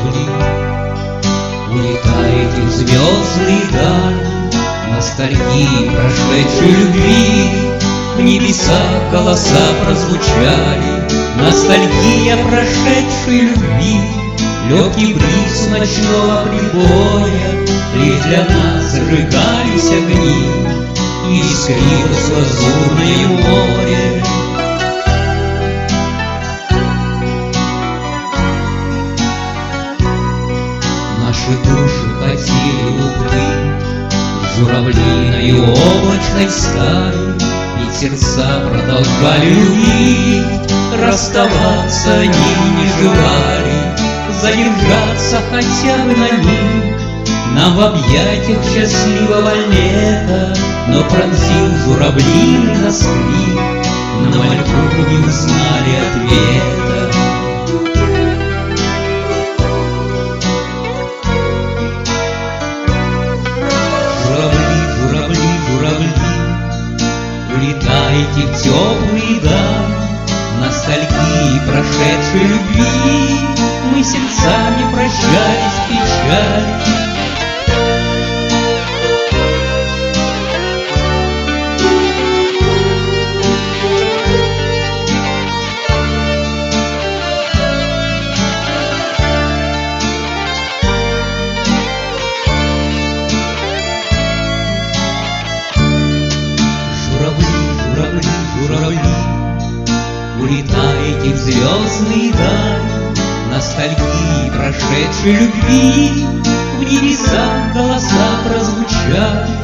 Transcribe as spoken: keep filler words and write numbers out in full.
журавли, улетаете в звездные дали, ностальгии прошедшей любви. В небесах голоса прозвучали, ностальгия прошедшей любви. Легкий бриз ночного прибоя, лишь для нас зажигались огни, и искрилось лазурное море. Наши души хотели уплыть в журавлиной облачной стаи, и сердца продолжали любить, расставаться они не желали, задержаться хотя бы на миг. Нам в объятиях счастливого лета, но пронзил журавлиный нас крик, на мольбу не узнали ответа. Журавли, журавли, журавли, улетаете в теплые дали, ностальгии прошедшей любви. Мы сердцами прощались в печали. Журавли, журавли, улетаете в звездные дали, ностальгии прошедшей любви. В небесах голоса прозвучали,